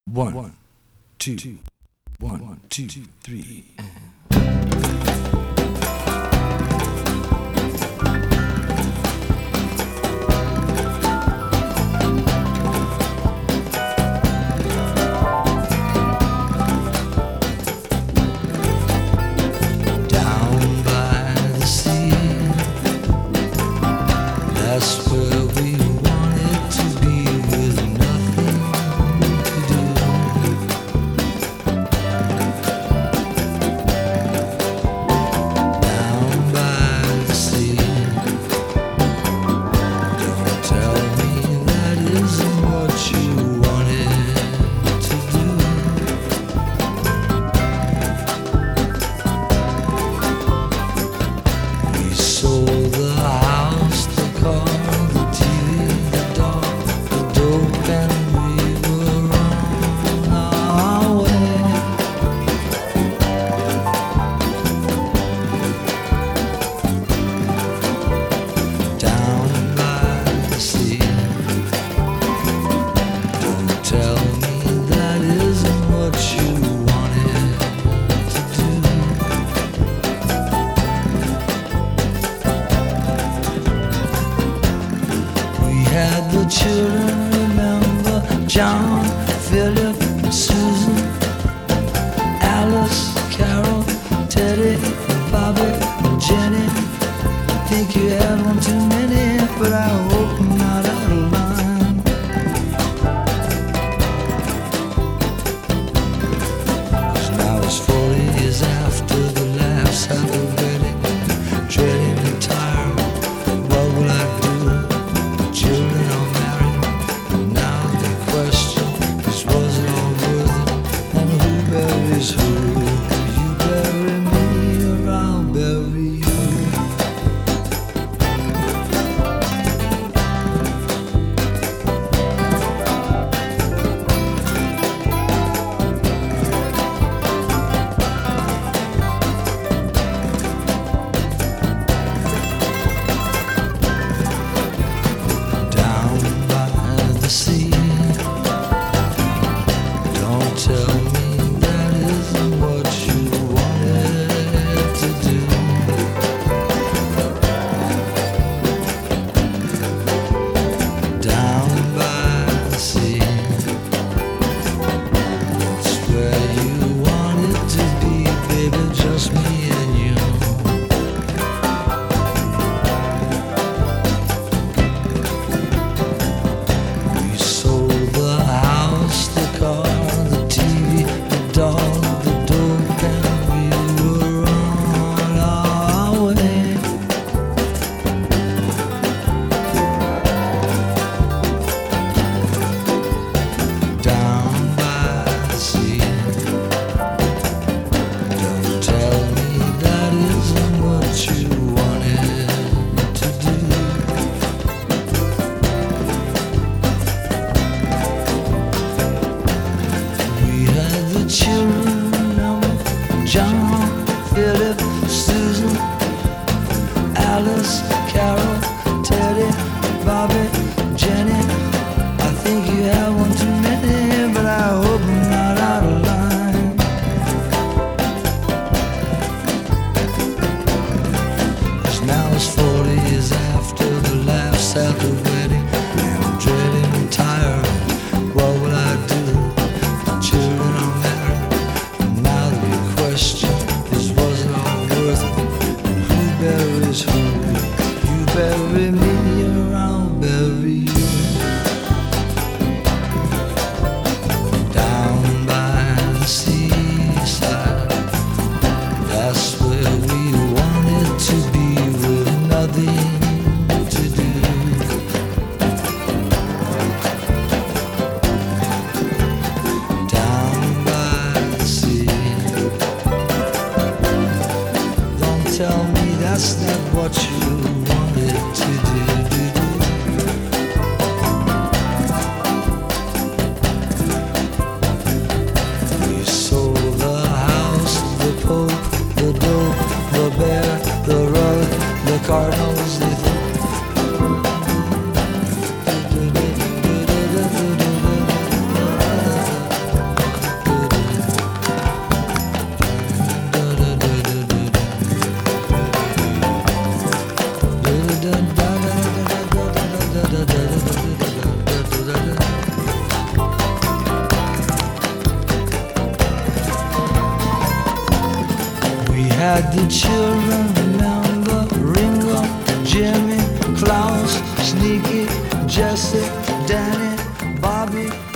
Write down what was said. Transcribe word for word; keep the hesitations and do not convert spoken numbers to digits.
One, two, one, two, three. Down by the sea, that's where we wanted to be, with nothing to do. Down by the sea, don't tell me that isn't what you wanted to do. We sold the house, the car, the T V, the dog, the dope, and we were on our way. Down by the sea, don't tell me that isn't what you wanted to do. We had the children, remember John, Philip, Susan, Alice, Carol, Teddy, Bobby, and Jenny. Think you had one too many, but I hope I'm not out of line. 'Cause now it's forty years after the laughs at the wedding, dreading retirement. What will I do? Children are married, and now the question is, was it all worth it? And who buries who? You bury me or I'll bury you. Down by the sea, don't tell me that isn't what you wanted to do. Down by the sea, it's where you wanted to be, baby, just me and you. We sold the house, the car, the T V, the dog, the dope, and we were on our way. Down by the sea, don't tell me that isn't what you wanted to do. We had the children, remember John, Philip, Susan, Alice, Carol, Teddy, Bobby, Jenny. I think you have one too many, but I hope I'm not out of line. 'Cause now it's forty years after the laughs at the wedding, and I'm dreading retirement. What will I do? The children are married, and now the big question We had the children, remember Ringo, Jimmy, Klaus, Sneaky, Jesse, Danny, Bobby,